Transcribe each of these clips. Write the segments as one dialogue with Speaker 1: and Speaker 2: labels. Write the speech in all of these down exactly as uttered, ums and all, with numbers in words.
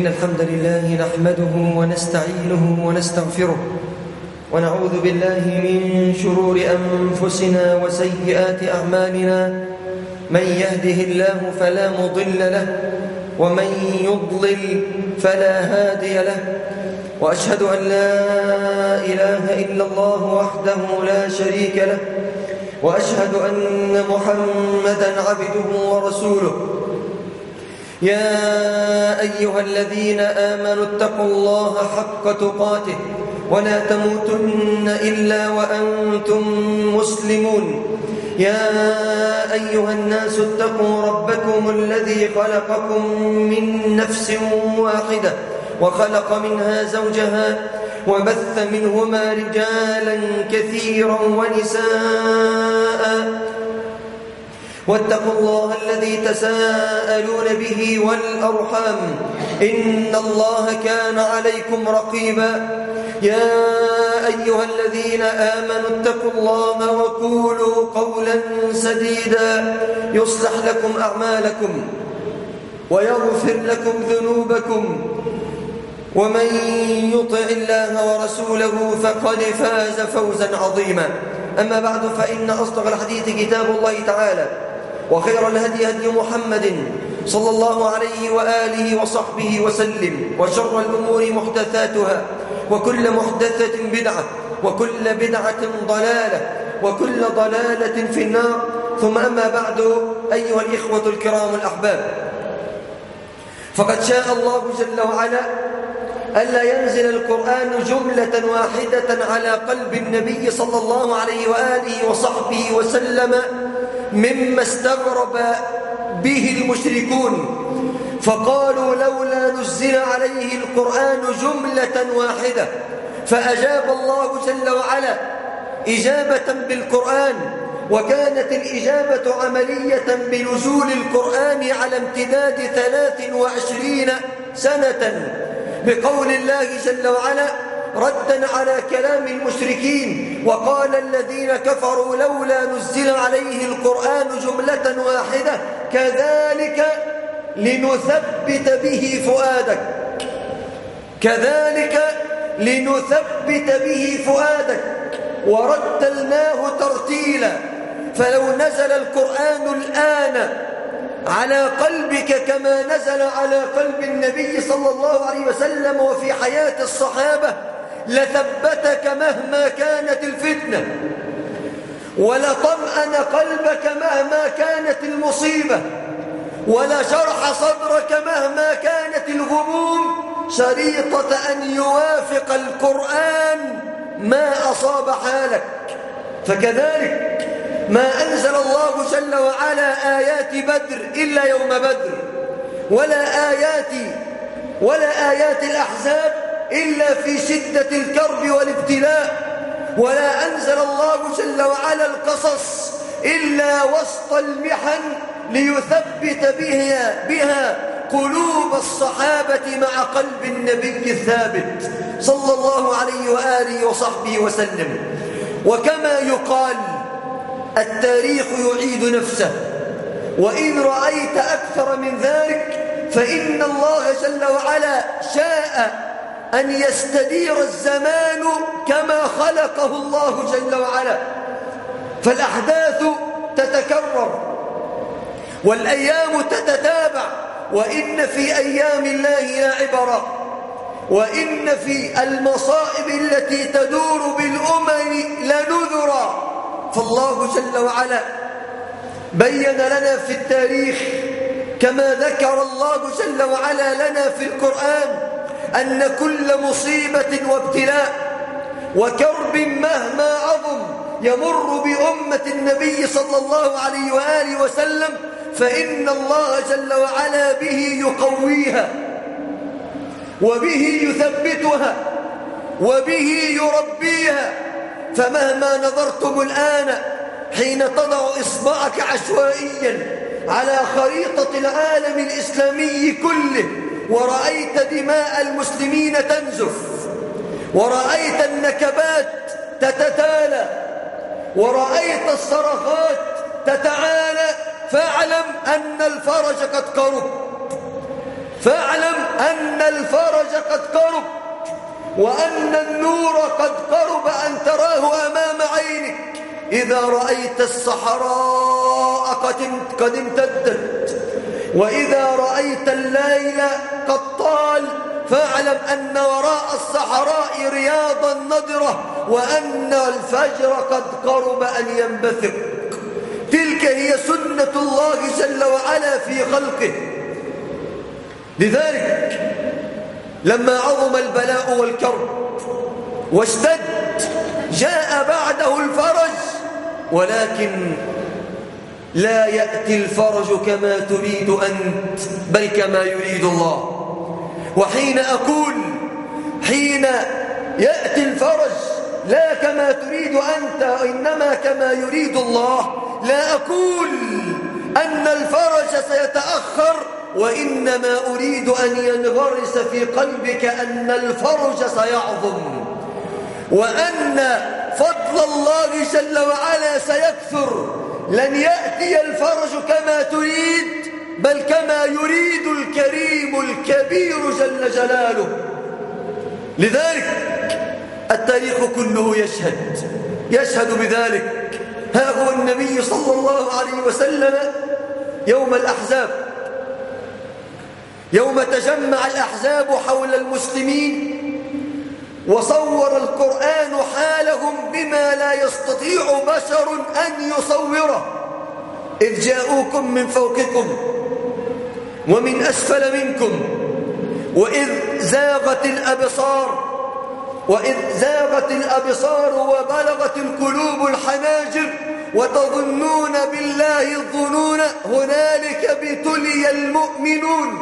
Speaker 1: إن الحمد لله نحمده ونستعينه ونستغفره ونعوذ بالله من شرور أنفسنا وسيئات أعمالنا. من يهده الله فلا مضل له ومن يضلل فلا هادي له، وأشهد أن لا إله إلا الله وحده لا شريك له، وأشهد أن محمدًا عبده ورسوله. يا أيها الذين آمنوا اتقوا الله حق تقاته ولا تموتن إلا وأنتم مسلمون. يا أيها الناس اتقوا ربكم الذي خلقكم من نفس واحدة وخلق منها زوجها وبث منهما رجالا كثيرا ونساء، واتقوا الله الذي تساءلون به والأرحام إن الله كان عليكم رقيبا. يا أيها الذين آمنوا اتقوا الله وقولوا قولا سديدا يصلح لكم أعمالكم ويغفر لكم ذنوبكم، ومن يطع الله ورسوله فقد فاز فوزا عظيما. أما بعد، فإن أصدق الحديث كتاب الله تعالى، وخير الهدي هدي محمد صلى الله عليه وآله وصحبه وسلم، وشر الأمور محدثاتها، وكل محدثة بدعة، وكل بدعة ضلالة، وكل ضلالة في النار. ثم أما بعد، أيها الإخوة الكرام الأحباب، فقد شاء الله جل وعلا ألا ينزل القرآن جملة واحدة على قلب النبي صلى الله عليه وآله وصحبه وسلم مما استغرب به المشركون، فقالوا لولا نزل عليه القرآن جملة واحدة، فأجاب الله جل وعلا إجابة بالقرآن، وكانت الإجابة عملية بنزول القرآن على امتداد ثلاث وعشرين سنة، بقول الله جل وعلا ردا على كلام المشركين: وقال الذين كفروا لولا نزل عليه القرآن جملة واحدة كذلك لنثبت به فؤادك كذلك لنثبت به فؤادك ورتلناه ترتيلا. فلو نزل القرآن الآن على قلبك كما نزل على قلب النبي صلى الله عليه وسلم وفي حياة الصحابة لثبتك مهما كانت الفتنة، ولطمأن قلبك مهما كانت المصيبة، ولشرح صدرك مهما كانت الغموم، شريطة أن يوافق القرآن ما أصاب حالك. فكذلك ما أنزل الله جل وعلا آيات بدر إلا يوم بدر، ولا آيات ولا آيات الأحزاب إلا في شدة الكرب والابتلاء، ولا أنزل الله جل وعلا القصص إلا وسط المحن ليثبت بها, بها قلوب الصحابة مع قلب النبي الثابت صلى الله عليه وآله وصحبه وسلم. وكما يقال التاريخ يعيد نفسه، وإن رأيت أكثر من ذلك فإن الله جل وعلا شاء أن يستدير الزمان كما خلقه الله جل وعلا، فالأحداث تتكرر والأيام تتتابع، وإن في أيام الله لعبرة، وإن في المصائب التي تدور بالأمم لنذرا. فالله جل وعلا بين لنا في التاريخ كما ذكر الله جل وعلا لنا في القرآن أن كل مصيبة وابتلاء وكرب مهما عظم يمر بأمة النبي صلى الله عليه وآله وسلم فإن الله جل وعلا به يقويها، وبه يثبتها، وبه يربيها. فمهما نظرتم الآن حين تضع إصبعك عشوائيا على خريطة العالم الإسلامي كله ورأيت دماء المسلمين تنزف، ورأيت النكبات تتتالى، ورأيت الصرخات تتعالى، فاعلم أن الفرج قد قرب. فاعلم أن الفرج قد قرب، وأن النور قد قرب أن تراه أمام عينك. إذا رأيت الصحراء قد امتدت، وإذا رأيت الليل قد طال، فاعلم أن وراء الصحراء رياضا نضرة، وأن الفجر قد قرب أن ينبثق. تلك هي سنة الله جل وعلا في خلقه. لذلك لما عظم البلاء والكرب واشتد جاء بعده الفرج، ولكن لا يأتي الفرج كما تريد أنت، بل كما يريد الله. وحين أقول حين يأتي الفرج لا كما تريد أنت إنما كما يريد الله، لا أقول أن الفرج سيتأخر، وإنما أريد أن ينغرس في قلبك أن الفرج سيعظم، وأن فضل الله جل وعلا سيكثر. لن يأتي الفرج كما تريد، بل كما يريد الكريم الكبير جل جلاله. لذلك التاريخ كله يشهد يشهد بذلك. ها هو النبي صلى الله عليه وسلم يوم الأحزاب، يوم تجمع الأحزاب حول المسلمين، وصور القرآن حالهم بما لا يستطيع بشر أن يصوره. إذ جاءوكم من فوقكم ومن أسفل منكم، وإذ زاغت الأبصار وإذ زاغت الأبصار وبلغت القلوب الحناجر وتظنون بالله الظنون. هنالك ابتلي المؤمنون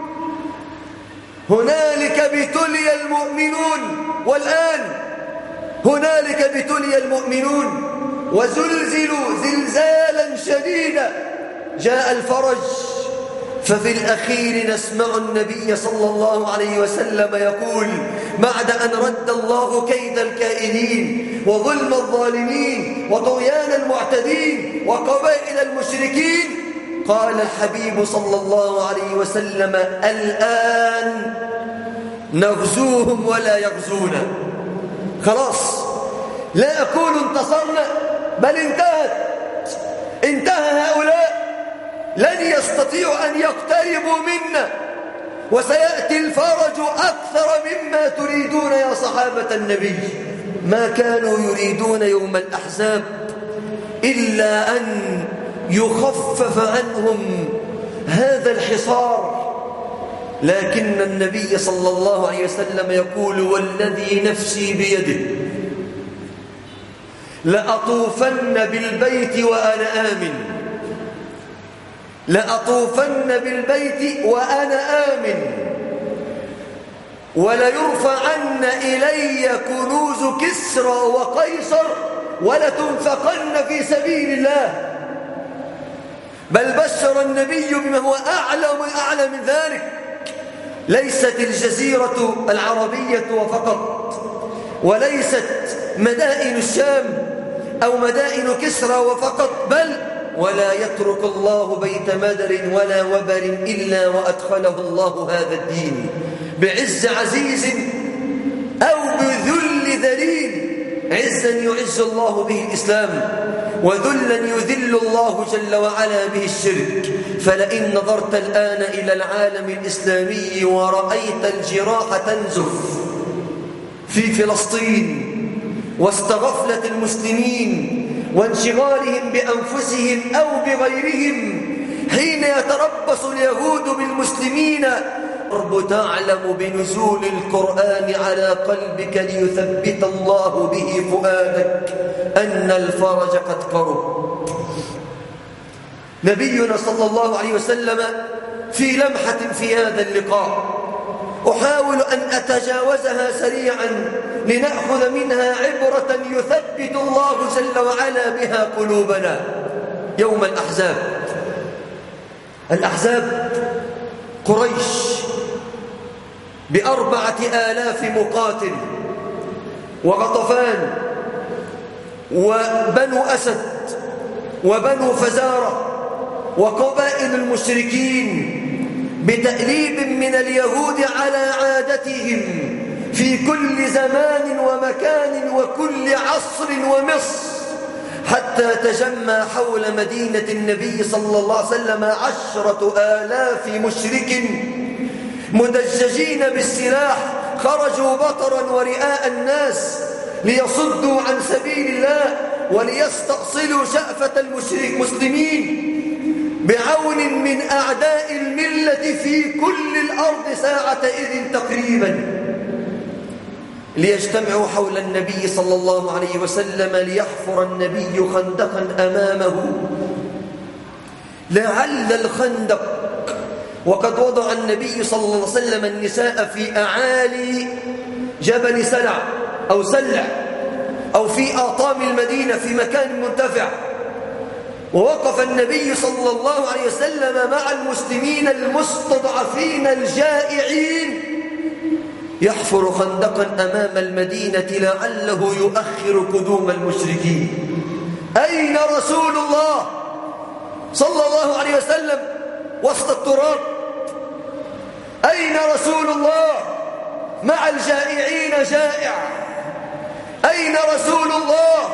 Speaker 1: هنالك ابتلي المؤمنون والآن هنالك ابتلي المؤمنون وزلزلوا زلزالا شديدا. جاء الفرج، ففي الأخير نسمع النبي صلى الله عليه وسلم يقول بعد أن رد الله كيد الكائدين وظلم الظالمين وطغيان المعتدين وقبائل المشركين، قال الحبيب صلى الله عليه وسلم الآن نغزوهم ولا يغزونا. خلاص، لا أقول انتصرنا، بل انتهت انتهى هؤلاء، لن يستطيعوا أن يقتربوا منا، وسيأتي الفرج أكثر مما تريدون يا صحابة النبي. ما كانوا يريدون يوم الأحزاب إلا أن يخفف عنهم هذا الحصار، لكن النبي صلى الله عليه وسلم يقول والذي نفسي بيده لأطوفن بالبيت وأنا آمن لأطوفن بالبيت وأنا آمن وليرفعن إلي كنوز كسرى وقيصر ولتنفقن في سبيل الله. بل بشر النبي بما هو أعلى وأعلى من ذلك. ليست الجزيرة العربية وفقط، وليست مدائن الشام أو مدائن كسرى وفقط، بل ولا يترك الله بيت مدر ولا وبر إلا وأدخله الله هذا الدين بعز عزيز أو بذل ذليل. عزا يعز الله به الإسلام، وذلا يذل الله جل وعلا به الشرك. فلئن نظرت الآن إلى العالم الإسلامي ورأيت الجراح تنزف في فلسطين وسط غفلة المسلمين وانشغالهم بأنفسهم أو بغيرهم، حين يتربص اليهود بالمسلمين، رب تعلم بنزول القرآن على قلبك ليثبت الله به فؤادك أن الفرج قد قرب. نبينا صلى الله عليه وسلم في لمحة في هذا اللقاء أحاول أن أتجاوزها سريعا لنأخذ منها عبرة يثبت الله جل وعلا بها قلوبنا. يوم الأحزاب، الأحزاب قريش بأربعة آلاف مقاتل، وغطفان وبنو أسد وبنو فزارة وقبائل المشركين بتأليب من اليهود على عادتهم في كل زمان ومكان وكل عصر ومصر، حتى تجمع حول مدينة النبي صلى الله عليه وسلم عشرة آلاف مشرك مدججين بالسلاح، خرجوا بطرا ورئاء الناس ليصدوا عن سبيل الله وليستأصلوا شأفة المسلمين بعون من أعداء الملة في كل الأرض ساعتئذ تقريبا، ليجتمعوا حول النبي صلى الله عليه وسلم ليحفر النبي خندقا أمامه لعل الخندق. وقد وضع النبي صلى الله عليه وسلم النساء في أعالي جبل سلع أو سلع أو في آطام المدينة في مكان مرتفع، ووقف النبي صلى الله عليه وسلم مع المسلمين المستضعفين الجائعين يحفر خندقا أمام المدينة لعله يؤخر قدوم المشركين. أين رسول الله صلى الله عليه وسلم وسط التراب؟ أين رسول الله مع الجائعين جائع؟ أين رسول الله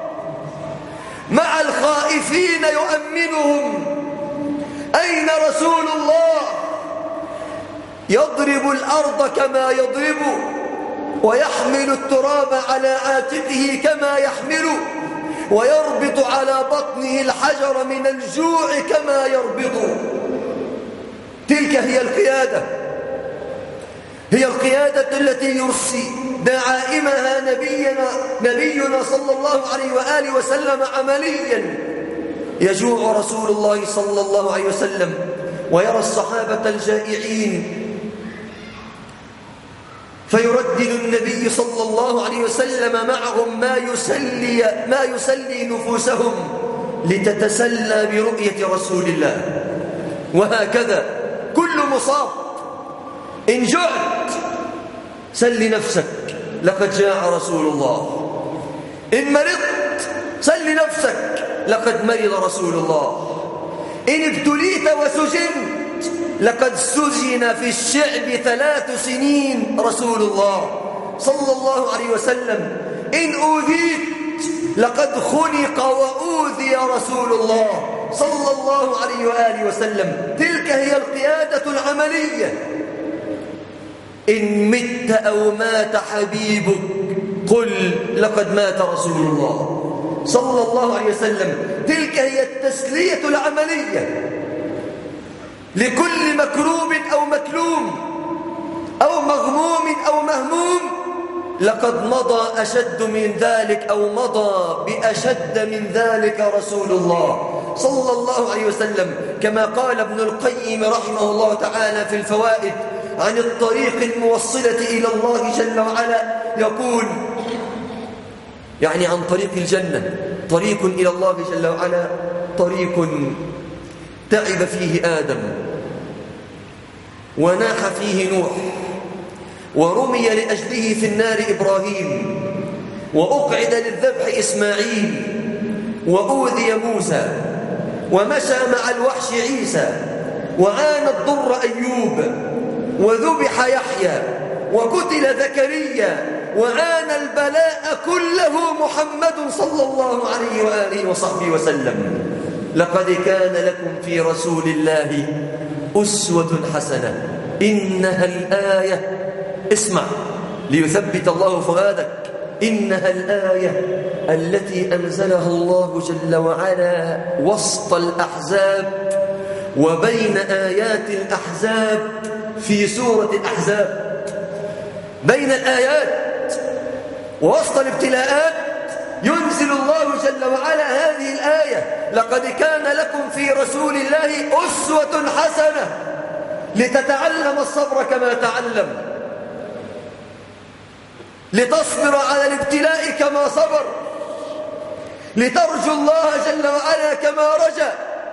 Speaker 1: مع الخائفين يؤمنهم؟ أين رسول الله يضرب الأرض كما يضرب ويحمل التراب على عاتقه كما يحمل ويربط على بطنه الحجر من الجوع كما يربط؟ تلك هي القيادة، هي القيادة التي يرسي دعائمها نبينا نبينا صلى الله عليه وآله وسلم عمليا. يجوع رسول الله صلى الله عليه وسلم ويرى الصحابة الجائعين فيردد النبي صلى الله عليه وسلم معهم ما يسلي, ما يسلي نفوسهم لتتسلى برؤية رسول الله. وهكذا كل مصاب إن جعت سل نفسك لقد جاء رسول الله، إن مرضت سل نفسك لقد مرض رسول الله، إن ابتليت وسجنت لقد سجن في الشعب ثلاث سنين رسول الله صلى الله عليه وسلم، إن أوذيت لقد خنق وأوذي رسول الله صلى الله عليه وآله وسلم. تلك هي القيادة العملية. إن مت أو مات حبيبك قل لقد مات رسول الله صلى الله عليه وسلم. تلك هي التسلية العملية لكل مكروب أو مكلوم أو مغموم أو مهموم. لقد مضى أشد من ذلك أو مضى بأشد من ذلك رسول الله صلى الله عليه وسلم، كما قال ابن القيم رحمه الله تعالى في الفوائد عن الطريق الموصلة إلى الله جل وعلا، يقول يعني عن طريق الجنة، طريق إلى الله جل وعلا طريق تعب فيه آدم وناح فيه نوح ورمي لأجله في النار إبراهيم وأقعد للذبح إسماعيل وأوذي موسى ومشى مع الوحش عيسى وعانى الضر أيوب وذبح يحيى وقتل زكريا وعانى البلاء كله محمد صلى الله عليه وآله وصحبه وسلم. لقد كان لكم في رسول الله أسوة حسنة. إنها الآية، اسمع ليثبت الله فؤادك، إنها الآية التي أنزلها الله جل وعلا وسط الأحزاب وبين آيات الأحزاب في سورة الأحزاب. بين الآيات ووسط الابتلاءات ينزل الله جل وعلا هذه الآية: لقد كان لكم في رسول الله أسوة حسنة، لتتعلم الصبر كما تعلم، لتصبر على الابتلاء كما صبر، لترجو الله جل وعلا كما رجا،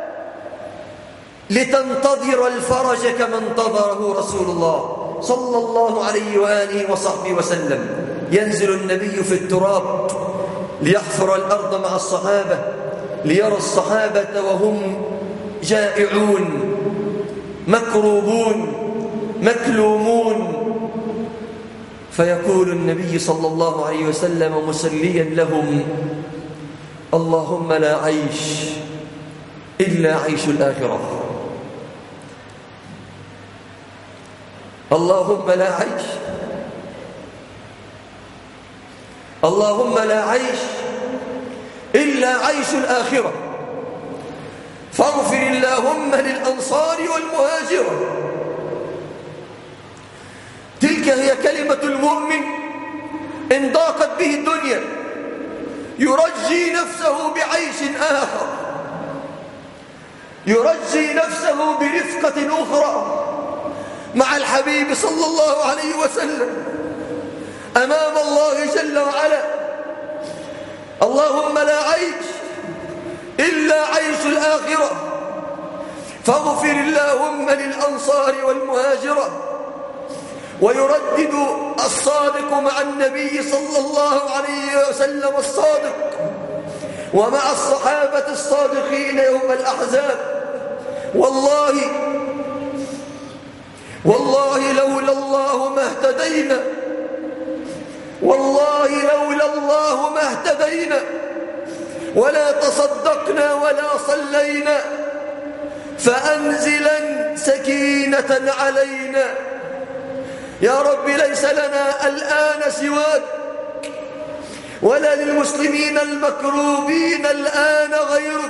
Speaker 1: لتنتظر الفرج كما انتظره رسول الله صلى الله عليه وآله وصحبه وسلم. ينزل النبي في التراب ليحفر الأرض مع الصحابة، ليرى الصحابة وهم جائعون مكروبون مكلومون. فيقول النبي صلى الله عليه وسلم مسليا لهم: اللهم لا عيش إلا عيش الآخرة، اللهم لا عيش اللهم لا عيش إلا عيش الآخرة، فاغفر اللهم للأنصار والمهاجرة. تلك هي كلمة المؤمن إن ضاقت به الدنيا يرجي نفسه بعيش آخر، يرجي نفسه برفقة أخرى مع الحبيب صلى الله عليه وسلم أمام الله جل وعلا. اللهم لا عيش إلا عيش الآخرة، فاغفر اللهم للأنصار والمهاجرة. ويردد الصادق مع النبي صلى الله عليه وسلم الصادق ومع الصحابة الصادقين يوم الأحزاب: والله والله لولا الله ما اهتدينا، والله لولا الله ما اهتدينا ولا تصدقنا ولا صلينا، فأنزلا سكينة علينا. يا رب ليس لنا الآن سواك، ولا للمسلمين المكروبين الآن غيرك،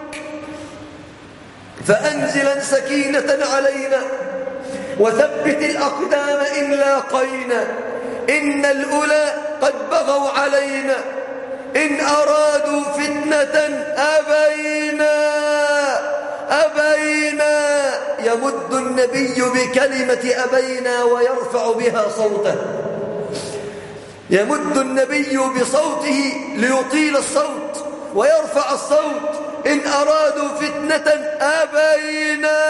Speaker 1: فأنزلا سكينة علينا وثبت الأقدام إن لاقينا. إن الأولى قد بغوا علينا، إن أرادوا فتنة أبينا أبينا. يمد النبي بكلمة أبينا ويرفع بها صوته، يمد النبي بصوته ليطيل الصوت ويرفع الصوت: إن أرادوا فتنة أبينا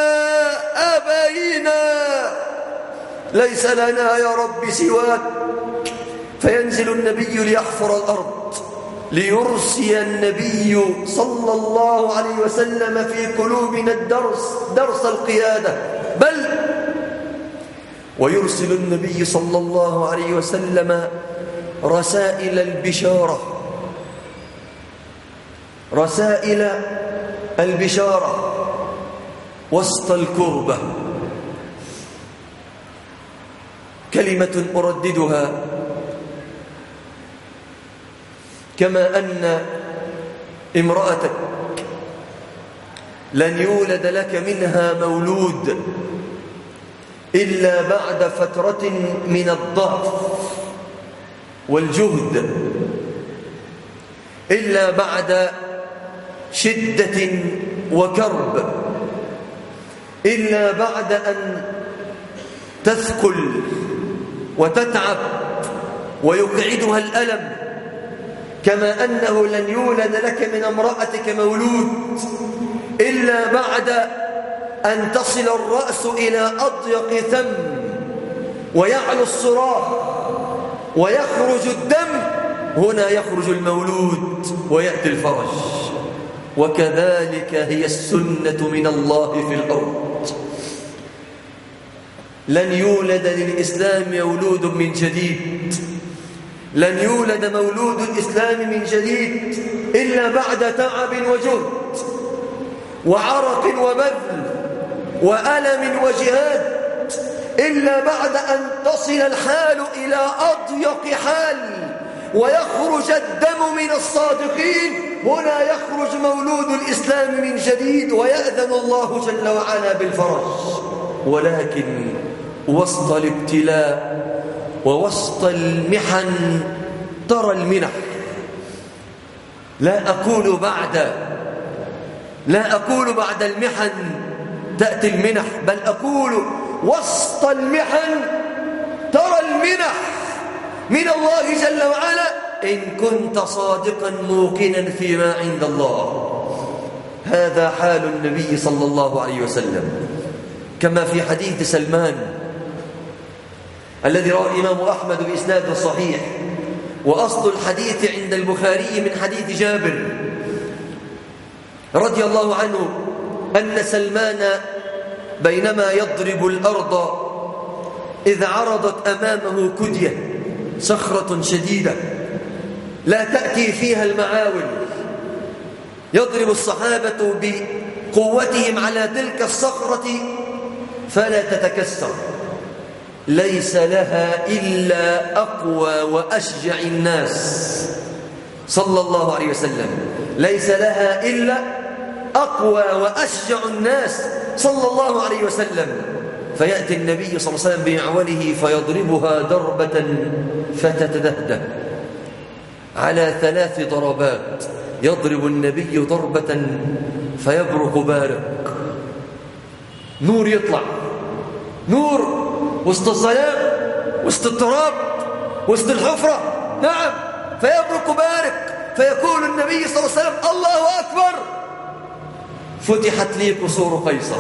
Speaker 1: أبينا، ليس لنا يا رب سواك. فينزل النبي ليحفر الأرض، ليرسي النبي صلى الله عليه وسلم في قلوبنا الدرس، درس القيادة. بل ويرسل النبي صلى الله عليه وسلم رسائل البشارة، رسائل البشارة وسط الكربة. كلمة أرددها: كما أن امرأتك لن يولد لك منها مولود إلا بعد فترة من الضعف والجهد، إلا بعد شدة وكرب، إلا بعد أن تثقل وتتعب ويقعدها الألم. كما أنه لن يولد لك من امرأتك مولود إلا بعد أن تصل الرأس إلى أضيق ثم ويعلو الصراخ ويخرج الدم، هنا يخرج المولود ويأتي الفرج. وكذلك هي السنة من الله في الأرض. لن يولد للإسلام مولود من جديد، لن يولد مولود الإسلام من جديد إلا بعد تعب وجهد وعرق وبذل وألم وجهاد، إلا بعد أن تصل الحال إلى أضيق حال ويخرج الدم من الصادقين، هنا يخرج مولود الإسلام من جديد ويأذن الله جل وعلا بالفرج. ولكن وسط الابتلاء ووسط المحن ترى المنح. لا أقول بعد لا أقول بعد المحن تأتي المنح، بل أقول وسط المحن ترى المنح من الله جل وعلا إن كنت صادقا موقنا فيما عند الله. هذا حال النبي صلى الله عليه وسلم، كما في حديث سلمان الذي رواه الإمام أحمد بإسناد صحيح، وأصل الحديث عند البخاري من حديث جابر رضي الله عنه أن سلمان بينما يضرب الأرض إذ عرضت أمامه كدية صخرة شديدة لا تأتي فيها المعاول، يضرب الصحابة بقوتهم على تلك الصخرة فلا تتكسر، ليس لها إلا أقوى وأشجع الناس صلى الله عليه وسلم، ليس لها إلا أقوى وأشجع الناس صلى الله عليه وسلم. فيأتي النبي صلى الله عليه وسلم بمعوله فيضربها ضربة فتتدهده على ثلاث ضربات. يضرب النبي ضربة فيبرق بارق، نور يطلع، نور وسط الظلام وسط التراب وسط الحفرة، نعم، فيبرق بارق، فيقول النبي صلى الله عليه وسلم الله أكبر، فتحت لي قصور قيصر.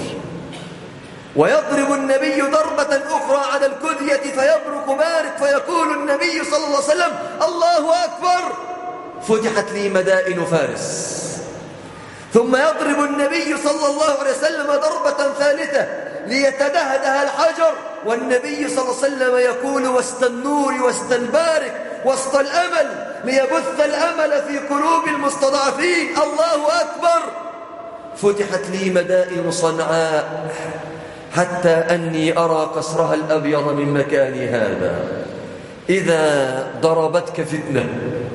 Speaker 1: ويضرب النبي ضربة أخرى على الكدية فيبرق بارق، فيقول النبي صلى الله عليه وسلم الله أكبر، فتحت لي مدائن فارس. ثم يضرب النبي صلى الله عليه وسلم ضربة ثالثة ليتدهده الحجر، والنبي صلى الله عليه وسلم يقول وسط النور وسط البارق وسط الأمل ليبث الأمل في قلوب المستضعفين الله أكبر، فتحت لي مدائن صنعاء حتى أني أرى قصرها الأبيض من مكاني هذا. إذا ضربتك فتنة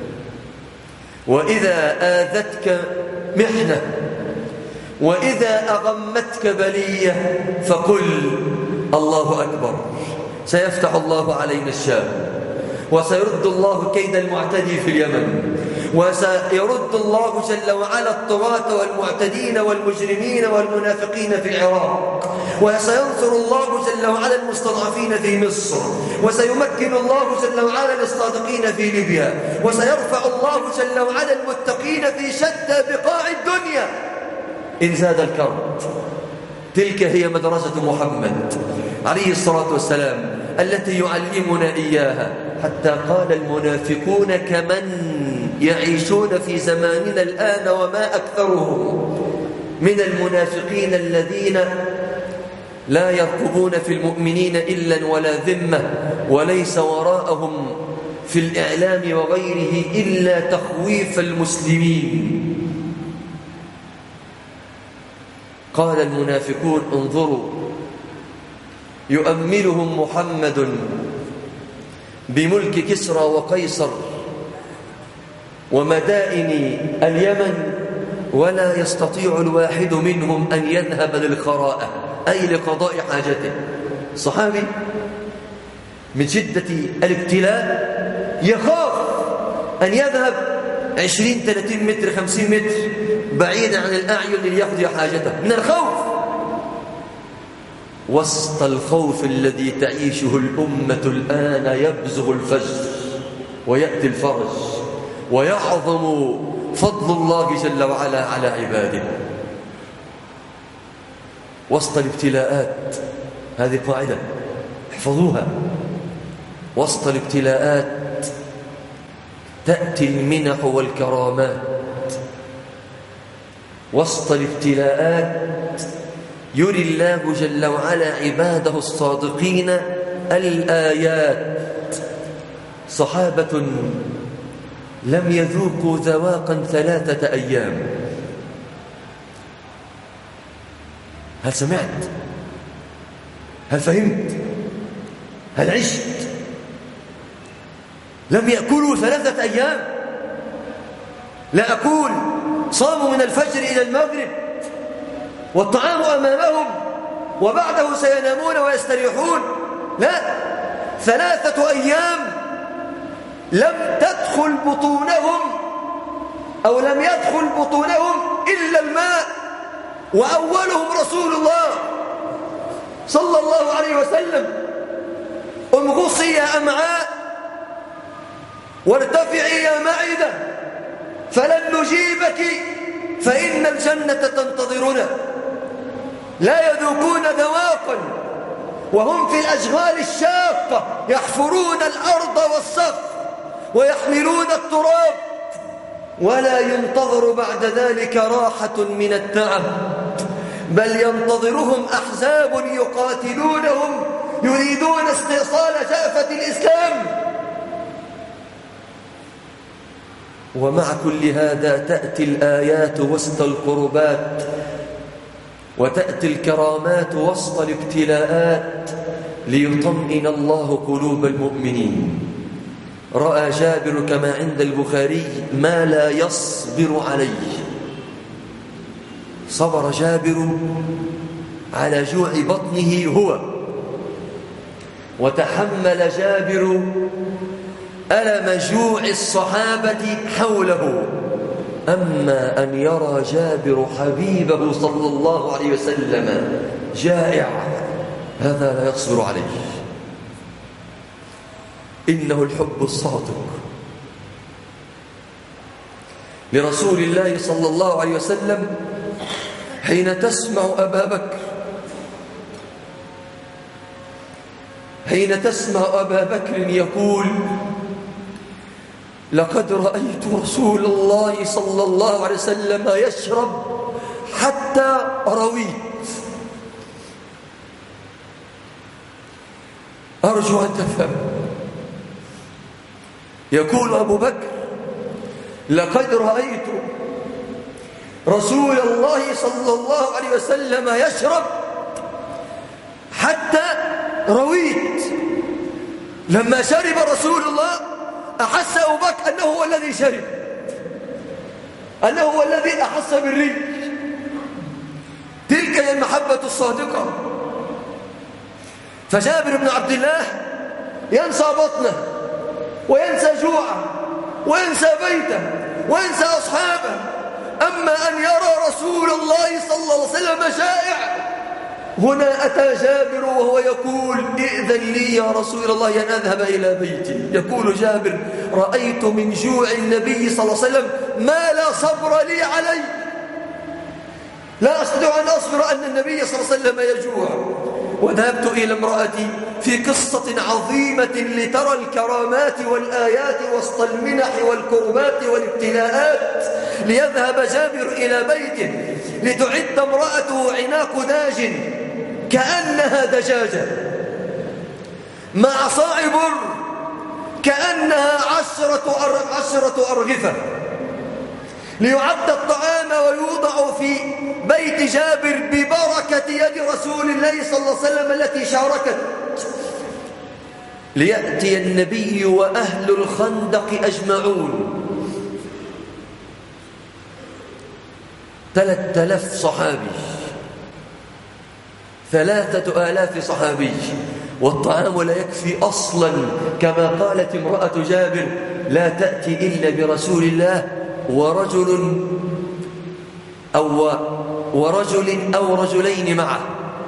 Speaker 1: وإذا آذتك محنة وإذا أغمتك بلية فقل الله أكبر، سيفتح الله علينا الشام، وسيرد الله كيد المعتدي في اليمن، وسيرد الله جل وعلا الطغاة والمعتدين والمجرمين والمنافقين في العراق، وسينصر الله جل وعلا المستضعفين في مصر، وسيمكن الله جل وعلا الصادقين في ليبيا، وسيرفع الله جل وعلا المتقين في شتى بقاع الدنيا إن زاد الكرب. تلك هي مدرسة محمد عليه الصلاة والسلام التي يعلمنا إياها، حتى قال المنافقون كمن يعيشون في زماننا الآن وما أكثرهم من المنافقين الذين لا يرقبون في المؤمنين إلا ولا ذمة، وليس وراءهم في الإعلام وغيره إلا تخويف المسلمين. قال المنافقون انظروا يؤملهم محمد بملك كسرى وقيصر ومدائن اليمن ولا يستطيع الواحد منهم أن يذهب للخراءة، أي لقضاء حاجته. صحابي من شدة الابتلاء يخاف أن يذهب عشرين ثلاثين متر خمسين متر بعيدا عن الأعين ليقضي حاجته من الخوف. وسط الخوف الذي تعيشه الأمة الآن يبزغ الفجر ويأتي الفرج ويعظم فضل الله جل وعلا على عباده. وسط الابتلاءات، هذه قاعدة احفظوها، وسط الابتلاءات تأتي المنح والكرامات. وسط الابتلاءات يري الله جل وعلا عباده الصادقين الآيات. صحابة لم يذوقوا ذواقا ثلاثة أيام. هل سمعت؟ هل فهمت؟ هل عشت؟ لم يأكلوا ثلاثة أيام. لا أقول صاموا من الفجر إلى المغرب والطعام أمامهم وبعده سينامون ويستريحون، لا، ثلاثة أيام لم تدخل بطونهم أو لم يدخل بطونهم إلا الماء، وأولهم رسول الله صلى الله عليه وسلم. امغصي يا أمعاء وارتفعي يا معدة فلن نجيبك فإن الجنة تنتظرنا. لا يذوقون ذواقا وهم في الأشغال الشاقة يحفرون الأرض والصخر ويحملون التراب، ولا ينتظر بعد ذلك راحة من التعب بل ينتظرهم أحزاب يقاتلونهم يريدون استئصال شأفة الإسلام. ومع كل هذا تأتي الآيات وسط القربات، وتأتي الكرامات وسط الابتلاءات ليطمئن الله قلوب المؤمنين. رأى جابر كما عند البخاري ما لا يصبر عليه. صبر جابر على جوع بطنه هو، وتحمل جابر ألم جوع الصحابة حوله. أما أن يرى جابر حبيبه صلى الله عليه وسلم جائع، هذا لا يصبر عليه. إنه الحب الصادق لرسول الله صلى الله عليه وسلم. حين تسمع أبا بكر حين تسمع أبا بكر يقول لقد رأيت رسول الله صلى الله عليه وسلم يشرب حتى رويت، أرجو أن تفهم. يقول أبو بكر لقد رأيت رسول الله صلى الله عليه وسلم يشرب حتى رويت. لما شرب رسول الله أحس أبو بكر أنه هو الذي شرب، أنه هو الذي أحس بالريح. تلك هي المحبة الصادقة. فجابر بن عبد الله ينسى بطنه وينسى جوعه وينسى بيته وينسى أصحابه. أما أن يرى رسول الله صلى الله عليه وسلم جائع، هنا أتى جابر وهو يقول ائذن لي يا رسول الله أن أذهب إلى بيتي. يقول جابر رأيت من جوع النبي صلى الله عليه وسلم ما لا صبر لي عليه. لا أستطيع أن أصبر أن النبي صلى الله عليه وسلم يجوع. وذهبت إلى امرأتي في قصة عظيمة لترى الكرامات والآيات وسط المنح والكربات والابتلاءات. ليذهب جابر إلى بيته لتعد امرأته عناق داج كأنها دجاجة مع صاع بر كأنها عشرة, عشرة أرغفة، ليعد الطعام ويوضع في بيت جابر ببركة يد رسول الله صلى الله عليه وسلم التي شاركت. ليأتي النبي وأهل الخندق أجمعون، ثلاثة آلاف صحابي، ثلاثة آلاف صحابي، والطعام لا يكفي أصلا. كما قالت امرأة جابر لا تأتي إلا برسول الله ورجل أو ورجل أو رجلين معه.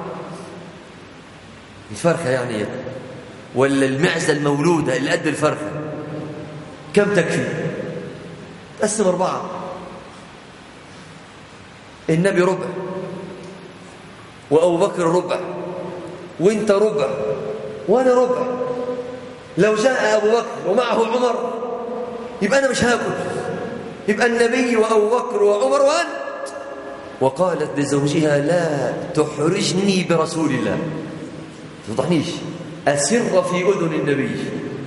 Speaker 1: الفرخة يعني ولا المعزة المولودة اللي قد الفرخة كم تكفي؟ تقسم أربعة. النبي ربع، وأبو بكر ربع، وانت ربع، وانا ربع. لو جاء أبو بكر ومعه عمر يبقى أنا مش هاكل، يبقى النبي وأبو بكر وعمر وأنت. وقالت لزوجها لا تحرجني برسول الله، تفضحنيش، أسر في أذن النبي،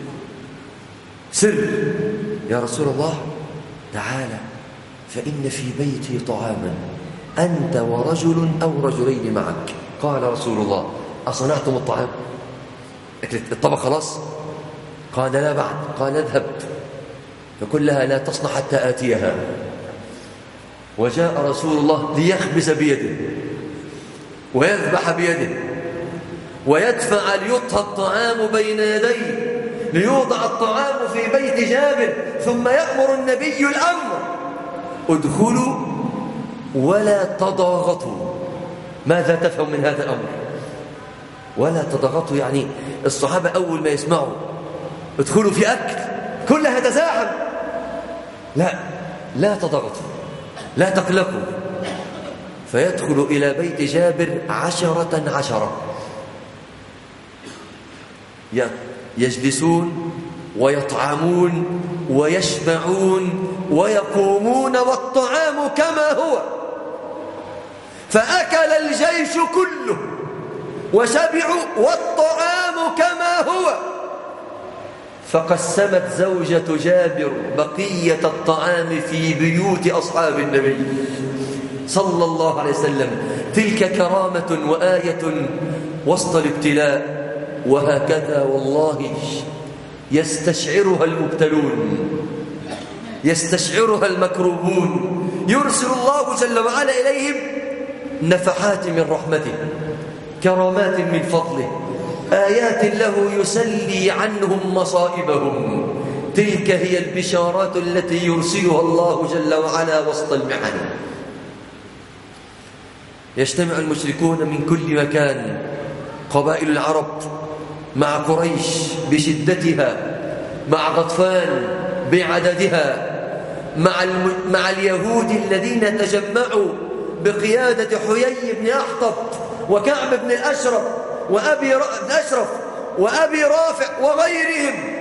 Speaker 1: سر يا رسول الله تعالى فإن في بيتي طعاما أنت ورجل أو رجلين معك. قال رسول الله أصنعتم الطعام؟ الطبق خلاص؟ قال لا بعد. قال اذهب فقل لها لا تصنع حتى آتيها. وجاء رسول الله ليخبز بيده ويذبح بيده ويدفع ليطهى الطعام بين يديه ليوضع الطعام في بيت جابر، ثم يأمر النبي الأمر ادخلوا ولا تضاغطوا. ماذا تفهم من هذا الأمر؟ ولا تضاغطوا يعني الصحابة أول ما يسمعوا ادخلوا في أكل كلها تزاحم، لا لا تضاغطوا لا تقلقوا. فيدخل إلى بيت جابر عشرة عشرة يجلسون ويطعمون ويشبعون ويقومون والطعام كما هو. فأكل الجيش كله وشبعوا والطعام كما هو. فقسمت زوجة جابر بقية الطعام في بيوت أصحاب النبي صلى الله عليه وسلم. تلك كرامة وآية وسط الابتلاء. وهكذا والله يستشعرها المبتلون، يستشعرها المكروبون. يرسل الله جل وعلا إليهم نفحات من رحمته، كرامات من فضله، آيات له يسلي عنهم مصائبهم. تلك هي البشارات التي يرسلها الله جل وعلا وسط المحن. يجتمع المشركون من كل مكان، قبائل العرب مع قريش بشدتها، مع غطفان بعددها، مع, الم... مع اليهود الذين تجمعوا بقيادة حيي بن أحطب وكعب بن الأشرف وأبي الأشرف وأبي رافع وغيرهم،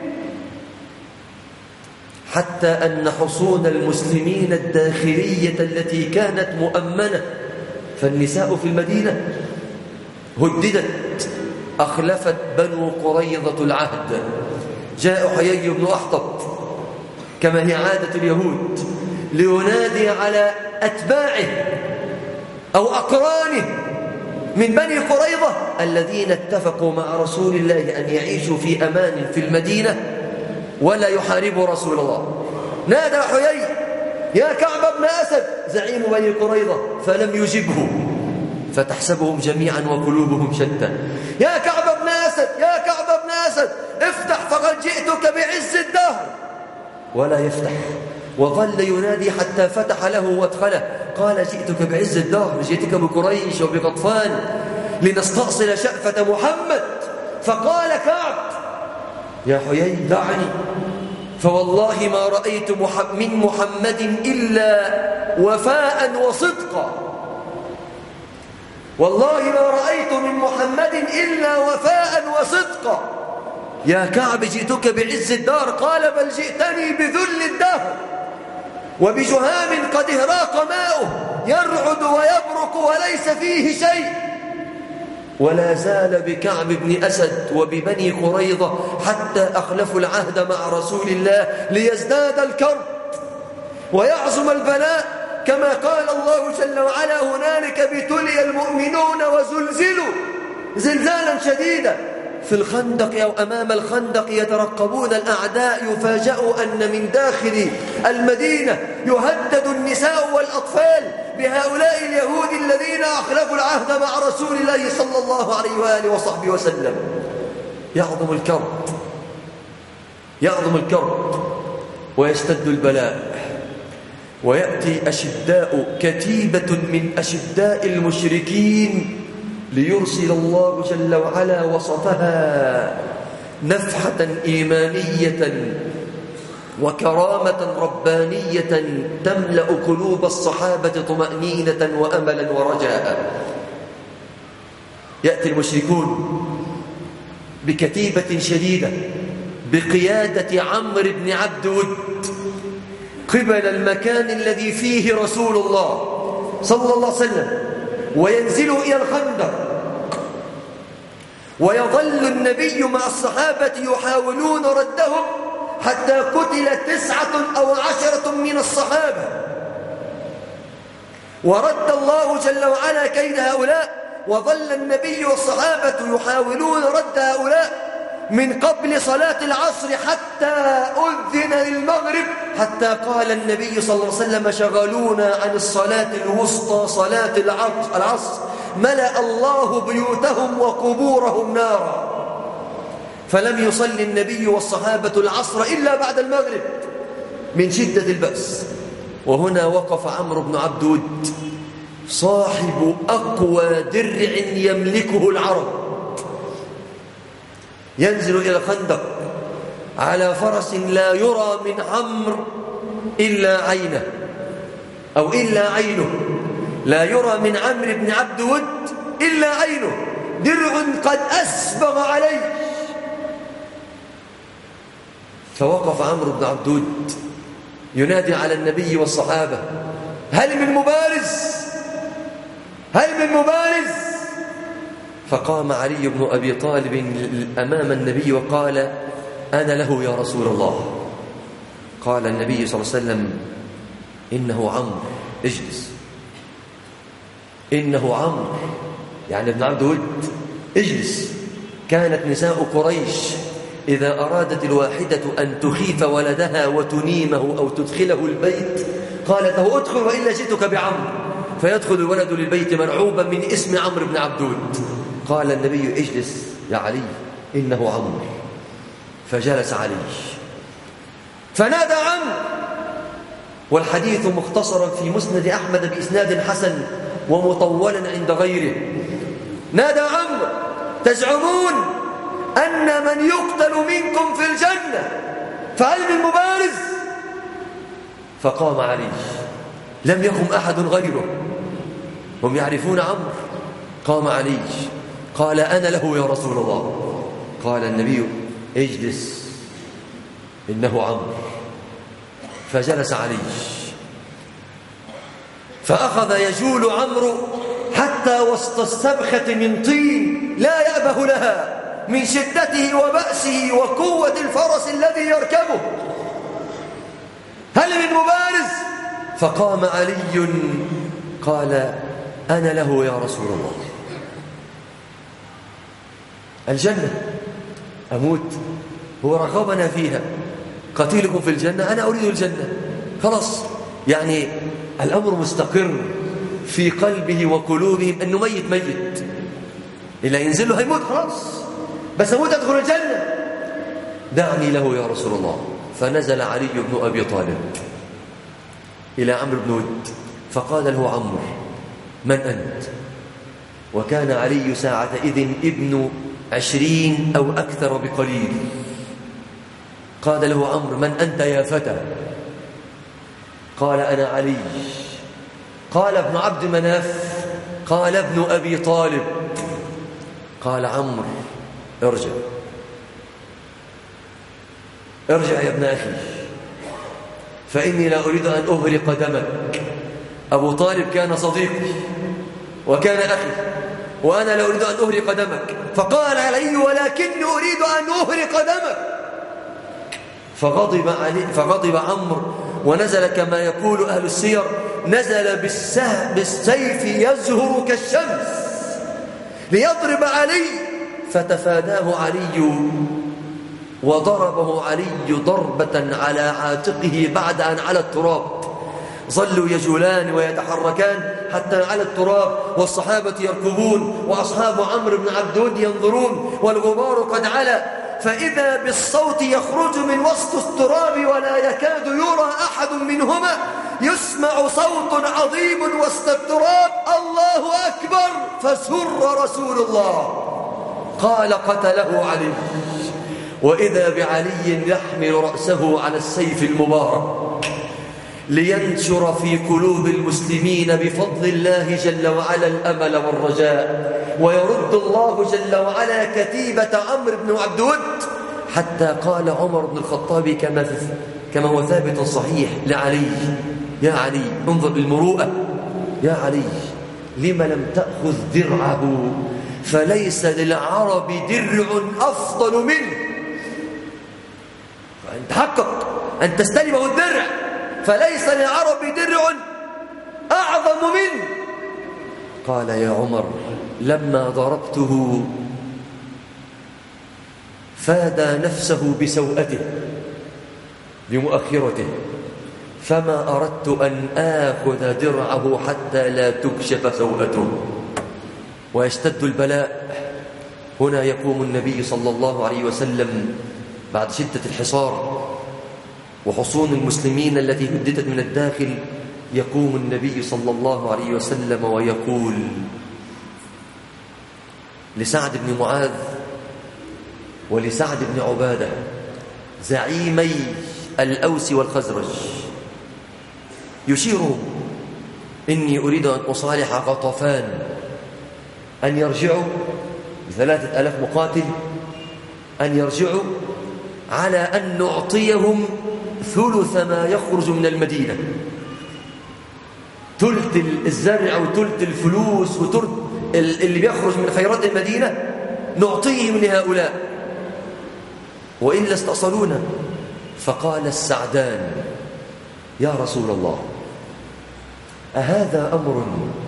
Speaker 1: حتى أن حصون المسلمين الداخلية التي كانت مؤمنة، فالنساء في المدينة هددت. أخلفت بنو قريظة العهد. جاء حيي بن أحطب كما هي عادة اليهود لينادي على أتباعه أو أقرانه من بني قريظة الذين اتفقوا مع رسول الله أن يعيشوا في أمان في المدينة ولا يحاربوا رسول الله. نادى حيي يا كعب بن أسد زعيم بني قريظة، فلم يجبه، فتحسبهم جميعا وقلوبهم شتى. يا كعب بن أسد، يا كعب بن أسد افتح فقد جئتك بعز الدهر، ولا يفتح. وظل ينادي حتى فتح له وادخله. قال جئتك بعز الدهر، جئتك بقريش وبغطفان لنستأصل شأفة محمد. فقال كعب يا حيي دعني، فوالله ما رأيت من محمد إلا وفاء وصدقا، والله ما رأيت من محمد إلا وفاء وصدقا. يا كعب جئتك بعز الدار. قال بل جئتني بذل الدهر وبجهام قد اهراق ماؤه يرعد ويبرق وليس فيه شيء. ولا زال بكعب بن أسد وببني قريظة حتى أخلفوا العهد مع رسول الله ليزداد الكرب ويعظم البلاء، كما قال الله جل وعلا هنالك ابتلي المؤمنون وزلزلوا زلزالا شديدا. في الخندق أو أمام الخندق يترقبون الأعداء، يفاجأوا أن من داخل المدينة يهدد النساء والأطفال بهؤلاء اليهود الذين أخلفوا العهد مع رسول الله صلى الله عليه وآله وصحبه وسلم. يعظم الكرب، يعظم الكرب ويشتد البلاء، ويأتي أشداء كتيبة من أشداء المشركين ليرسل الله جل وعلا وسطها نفحة إيمانية وكرامة ربانية تملأ قلوب الصحابة طمأنينة وأملا ورجاء. يأتي المشركون بكتيبة شديدة بقيادة عمرو بن عبد ود قبل المكان الذي فيه رسول الله صلى الله عليه وسلم، وينزلوا إلى الخندق، ويظل النبي مع الصحابة يحاولون ردهم حتى قتل تسعة أو عشرة من الصحابة، ورد الله جل وعلا كيد هؤلاء. وظل النبي والصحابة يحاولون رد هؤلاء من قبل صلاة العصر حتى أذن للمغرب، حتى قال النبي صلى الله عليه وسلم شغلونا عن الصلاة الوسطى صلاة العصر ملأ الله بيوتهم وقبورهم نارا. فلم يصلي النبي والصحابة العصر إلا بعد المغرب من شدة البأس. وهنا وقف عمرو بن عبد ود صاحب أقوى درع يملكه العرب، ينزل إلى الخندق على فرس لا يرى من عمرو إلا عينه أو إلا عينه، لا يرى من عمرو بن عبد ود إلا عينه، درع قد أسبغ عليه. فوقف عمرو بن عبد ود ينادي على النبي والصحابة هل من مبارز؟ هل من مبارز؟ فقام علي بن أبي طالب أمام النبي وقال أنا له يا رسول الله. قال النبي صلى الله عليه وسلم إنه عمرو، اجلس. إنه عمرو يعني ابن عبد ود، اجلس. كانت نساء قريش إذا أرادت الواحدة أن تخيف ولدها وتنيمه أو تدخله البيت قالت له ادخل وإلا جئتك بعمرو، فيدخل الولد للبيت مرعوبا من اسم عمرو بن عبد ود. قال النبي اجلس يا علي إنه عمرو، فجلس علي فنادى عمرو. والحديث مختصرا في مسند أحمد بإسناد حسن ومطولا عند غيره. نادى عمرو تزعمون أن من يقتل منكم في الجنة فهل من مبارز؟ فقام علي، لم يقم أحد غيره، هم يعرفون عمرو. قام علي قال أنا له يا رسول الله. قال النبي اجلس إنه عمرو، فجلس علي. فأخذ يجول عمرو حتى وسط السبخة من طين لا يأبه لها من شدته وبأسه وقوة الفرس الذي يركبه. هل من مبارز؟ فقام علي قال أنا له يا رسول الله. الجنة أموت، هو رغبنا فيها، قتيلكم في الجنة، أنا أريد الجنة، خلاص. يعني الأمر مستقر في قلبه وقلوبهم أنه ميت ميت، إلا ينزل له هيموت خلاص، بس أموت أدخل الجنة، دعني له يا رسول الله. فنزل علي بن أبي طالب إلى عمرو بن ود فقال له عمرو من أنت؟ وكان علي ساعتئذ ابن عشرين أو أكثر بقليل. قال له عمرو من أنت يا فتى؟ قال أنا علي. قال ابن عبد مناف؟ قال ابن أبي طالب. قال عمرو ارجع ارجع يا ابن أخي، فإني لا أريد أن أهرق دمك. أبو طالب كان صديقي وكان أخي، وأنا لا أريد أن أهرق دمك. فقال علي ولكني أريد أن أهرق دمك. فغضب, علي فغضب عمرو ونزل كما يقول أهل السير، نزل بالسيف يزهر كالشمس ليضرب علي، فتفاداه علي وضربه علي ضربة على عاتقه بعد أن على التراب. ظلوا يجولان ويتحركان حتى على التراب، والصحابة يركبون وأصحاب عمرو بن عبد ود ينظرون، والغبار قد علا، فإذا بالصوت يخرج من وسط التراب ولا يكاد يرى أحد منهما، يسمع صوت عظيم وسط التراب الله أكبر، فسر رسول الله. قال قتله علي. وإذا بعلي يحمل رأسه على السيف المبارك لينشر في قلوب المسلمين بفضل الله جل وعلا الأمل والرجاء، ويرد الله جل وعلا كتيبة عمرو بن عبد ود، حتى قال عمر بن الخطاب كما كما هو ثابت صحيح لعلي: يا علي، انظر للمروءة، يا علي لم لم تأخذ درعه، فليس للعرب درع أفضل منه. فأنت تحقق أن تستلمه الدرع، فليس للعرب درع أعظم منه. قال يا عمر لما ضربته فادى نفسه بسوءته بمؤخرته، فما أردت أن آخذ درعه حتى لا تكشف سوءته ويشتد البلاء. هنا يقوم النبي صلى الله عليه وسلم بعد شدة الحصار وحصون المسلمين التي هددت من الداخل، يقوم النبي صلى الله عليه وسلم ويقول لسعد بن معاذ ولسعد بن عبادة زعيمي الأوس والخزرج، يشيرهم: إني أريد أن أصالح غطفان أن يرجعوا ثلاثة ألاف مقاتل، أن يرجعوا على أن نعطيهم ثلث ما يخرج من المدينة، ثلث الزرع وثلث الفلوس وثلث اللي بيخرج من خيرات المدينة نعطيهم لهؤلاء وإلا استأصلونا. فقال السعدان يا رسول الله أهذا أمر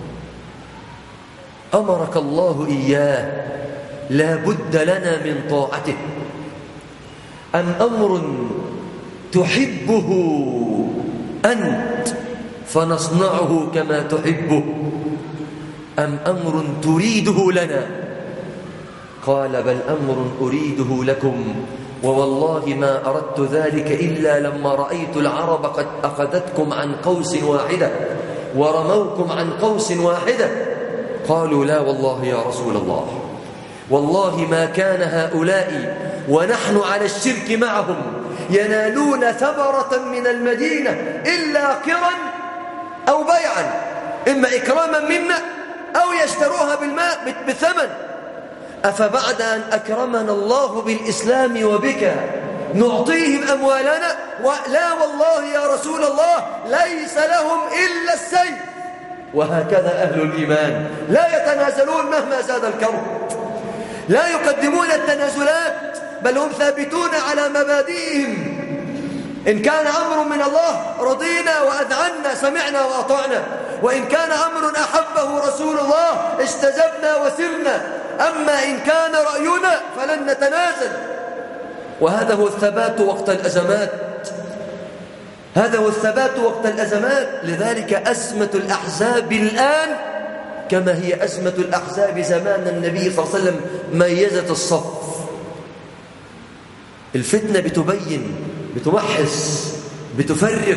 Speaker 1: أمرك الله إياه لا بد لنا من طاعته أم أمر تحبه أنت فنصنعه كما تحبه أم أمر تريده لنا؟ قال بل أمر أريده لكم ووالله ما أردت ذلك إلا لما رأيت العرب قد أخذتكم عن قوس واحدة ورموكم عن قوس واحدة. قالوا لا والله يا رسول الله والله ما كان هؤلاء ونحن على الشرك معهم ينالون ثمرة من المدينة إلا قرا أو بيعا، إما إكراما منا أو يشتروها بالماء بالثمن. أفبعد أن أكرمنا الله بالإسلام وبك نعطيهم أموالنا؟ ولا والله يا رسول الله ليس لهم إلا السيف. وهكذا أهل الإيمان لا يتنازلون مهما زاد الكرب، لا يقدمون التنازلات بل هم ثابتون على مبادئهم. إن كان أمر من الله رضينا وأذعنا سمعنا وأطعنا، وإن كان أمر أحبه رسول الله استجبنا وسرنا، أما إن كان رأينا فلن نتنازل. وهذا هو الثبات وقت الأزمات، هذا هو الثبات وقت الأزمات. لذلك أزمة الأحزاب الآن كما هي أزمة الأحزاب زمان النبي صلى الله عليه وسلم ميزت الصف. الفتنة بتبين، بتمحص، بتفرق،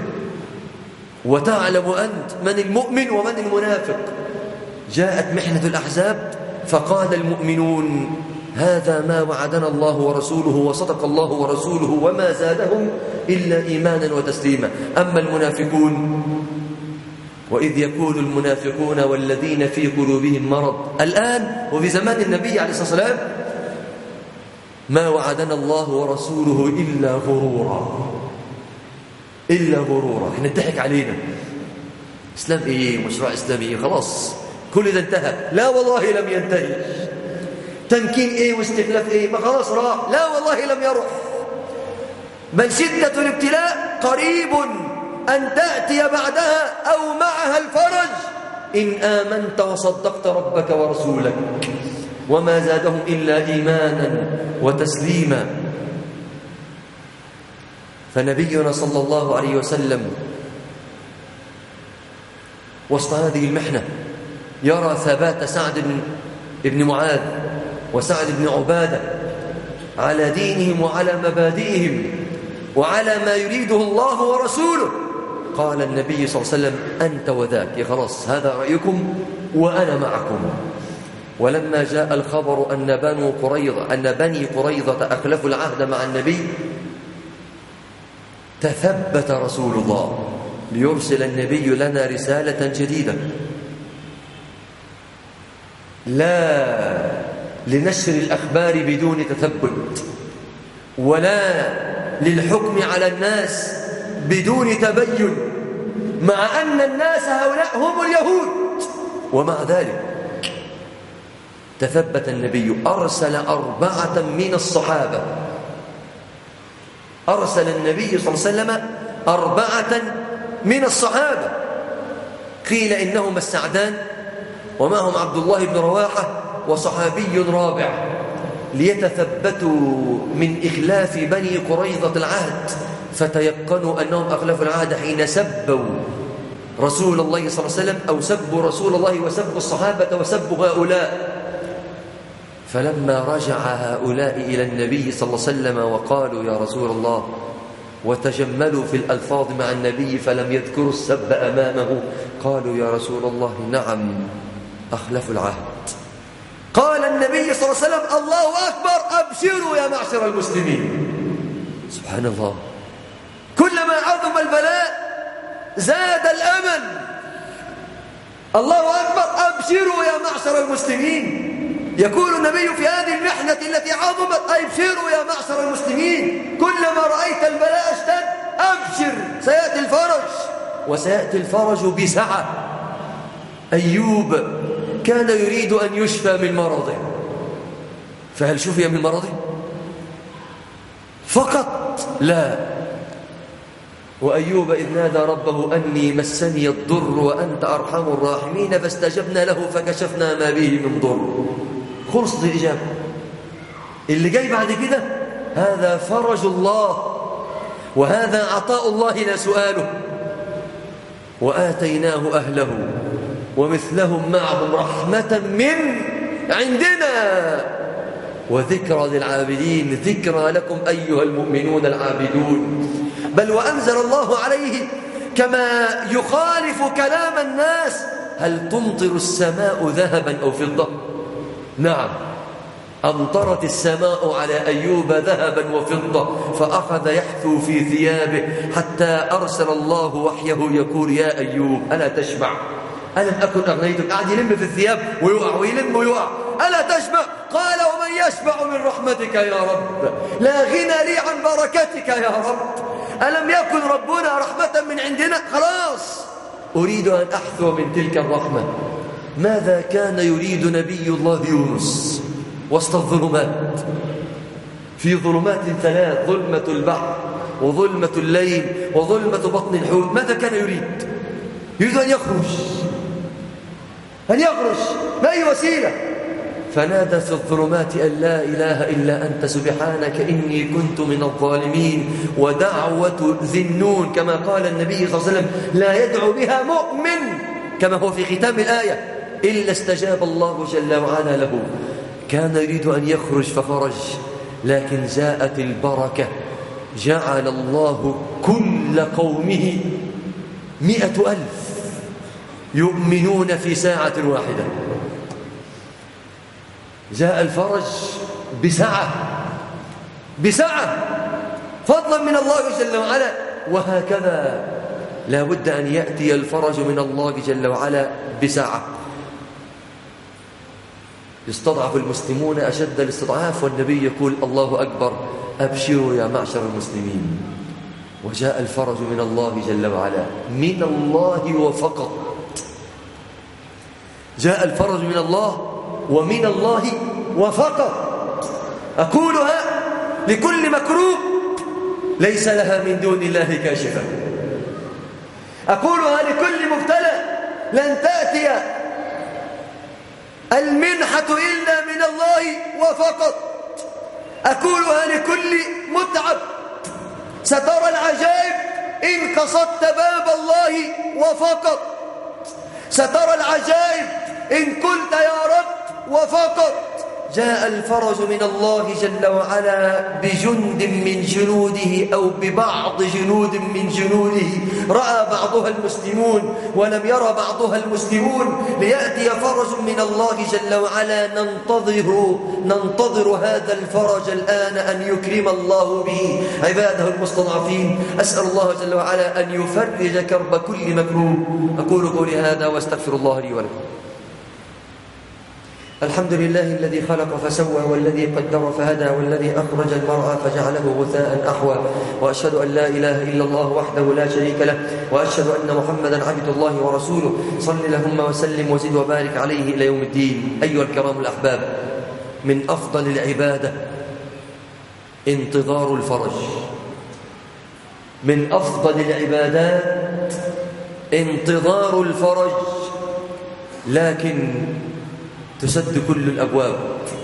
Speaker 1: وتعلم أنت من المؤمن ومن المنافق. جاءت محنة الأحزاب فقال المؤمنون هذا ما وعدنا الله ورسوله وصدق الله ورسوله وما زادهم إلا إيمانا وتسليما. أما المنافقون وإذ يقول المنافقون والذين في قلوبهم مرض الآن وفي زمان النبي عليه الصلاة والسلام ما وعدنا الله ورسوله إلا غرورا، إلا غرورا. احنا نضحك علينا إسلام إيه مشروع إسلامي إيه خلاص كل ده انتهى. لا والله لم ينتهي. تمكين إيه واستخلاف إيه ما خلاص راح. لا والله لم يروح، بل شدة الابتلاء قريب أن تأتي بعدها أو معها الفرج إن آمنت وصدقت ربك ورسولك. وما زادهم إلا إيمانا وتسليما. فنبينا صلى الله عليه وسلم وسط هذه المحنة يرى ثبات سعد بن معاذ وسعد بن عبادة على دينهم وعلى مبادئهم وعلى ما يريده الله ورسوله. قال النبي صلى الله عليه وسلم أنت وذاك، يا خلاص هذا رأيكم وأنا معكم. ولما جاء الخبر أن بنو قريظة أن بني قريظة أخلفوا العهد مع النبي تثبت رسول الله ليرسل النبي لنا رسالة جديدة، لا لنشر الأخبار بدون تثبت، ولا للحكم على الناس بدون تبين، مع أن الناس هؤلاء هم اليهود. ومع ذلك تثبت النبي، أرسل أربعة من الصحابة، أرسل النبي صلى الله عليه وسلم أربعة من الصحابة. قيل إنهم السعدان ومعهم عبد الله بن رواحة وصحابي رابع ليتثبتوا من إخلاف بني قريظة العهد، فتيقنوا أنهم أخلفوا العهد حين سبوا رسول الله صلى الله عليه وسلم أو سبوا رسول الله وسبوا الصحابة وسبوا هؤلاء. فلما رجع هؤلاء إلى النبي صلى الله عليه وسلم وقالوا يا رسول الله وتجملوا في الألفاظ مع النبي فلم يذكروا السب أمامه، قالوا يا رسول الله نعم أخلفوا العهد. قال النبي صلى الله عليه وسلم الله أكبر أبشروا يا معشر المسلمين. سبحان الله، كلما عظم البلاء زاد الأمل. الله أكبر أبشروا يا معشر المسلمين. يقول النبي في هذه المحنة التي عظمت أبشروا يا معشر المسلمين، كلما رأيت البلاء اشتد أبشر سيأتي الفرج. وسيأتي الفرج بسعة. أيوب كان يريد أن يشفى من مرضه، فهل شفي من مرضه؟ فقط لا. وأيوب إذ نادى ربه أني مسني الضر وأنت أرحم الراحمين فاستجبنا له فكشفنا ما به من ضر. خلصت الإجابة. اللي جاي بعد كده هذا فرج الله، وهذا عطاء الله لا سؤاله. وآتيناه أهله ومثلهم معهم رحمة من عندنا وذكرى للعابدين. ذكرى لكم أيها المؤمنون العابدون. بل وأنزل الله عليه كما يخالف كلام الناس: هل تمطر السماء ذهبا أو فضة؟ نعم، أمطرت السماء على أيوب ذهبا وفضة، فأخذ يحثو في ثيابه حتى أرسل الله وحيه يقول: يا أيوب ألا تشبع؟ ألم أكن أغنيتك؟ قاعد يلم في الثياب ويقع ويلم ويقع. ألا تشبع؟ قال: ومن يشبع من رحمتك يا رب؟ لا غنى لي عن بركتك يا رب. ألم يكن ربنا رحمة من عندنا؟ خلاص أريد أن أحثو من تلك الرحمة. ماذا كان يريد نبي الله يونس وسط الظلمات؟ في ظلمات ثلاث: ظلمة البحر وظلمة الليل وظلمة بطن الحوت. ماذا كان يريد؟ يريد أن يخرج، أن يخرج بأي وسيلة. فنادى في الظلمات أن لا إله إلا أنت سبحانك إني كنت من الظالمين. ودعوة ذي النون كما قال النبي صلى الله عليه وسلم: لا يدعو بها مؤمن كما هو في ختام الآية إلا استجاب الله جل وعلا له. كان يريد أن يخرج فخرج، لكن جاءت البركة. جعل الله كل قومه مئة ألف يؤمنون في ساعة واحدة. جاء الفرج بسعة بسعة فضلا من الله جل وعلا. وهكذا لا بد أن يأتي الفرج من الله جل وعلا بسعة. يستضعف المسلمون أشد الاستضعاف، والنبي يقول: الله أكبر، أبشروا يا معشر المسلمين. وجاء الفرج من الله جل وعلا، من الله وفقط. جاء الفرج من الله ومن الله وفقط. أقولها لكل مكروب ليس لها من دون الله كاشفة. أقولها لكل مبتلى لن تأتي المنحة إلا من الله وفقط. أقولها لكل متعب: سترى العجائب إن قصدت باب الله وفقط. سترى العجائب إن قلت يا رب وفقط. جاء الفرج من الله جل وعلا بجند من جنوده أو ببعض جنود من جنوده رأى بعضها المسلمون ولم يرى بعضها المسلمون. ليأتي فرج من الله جل وعلا ننتظر ننتظر هذا الفرج الآن أن يكرم الله به عباده المستضعفين. أسأل الله جل وعلا أن يفرج كرب كل مكروب. أقول قولي هذا وأستغفر الله لي ولكم. الحمد لله الذي خلق فسوى والذي قدر فهدى والذي أخرج المرعى فجعله غثاء أحوى. وأشهد أن لا إله إلا الله وحده لا شريك له، وأشهد أن محمدا عبد الله ورسوله. صل اللهم وسلم وزد وبارك عليه إلى يوم الدين. أيها الكرام الأحباب، من أفضل العبادة انتظار الفرج. من أفضل العبادات انتظار الفرج، لكن تسد كل الأبواب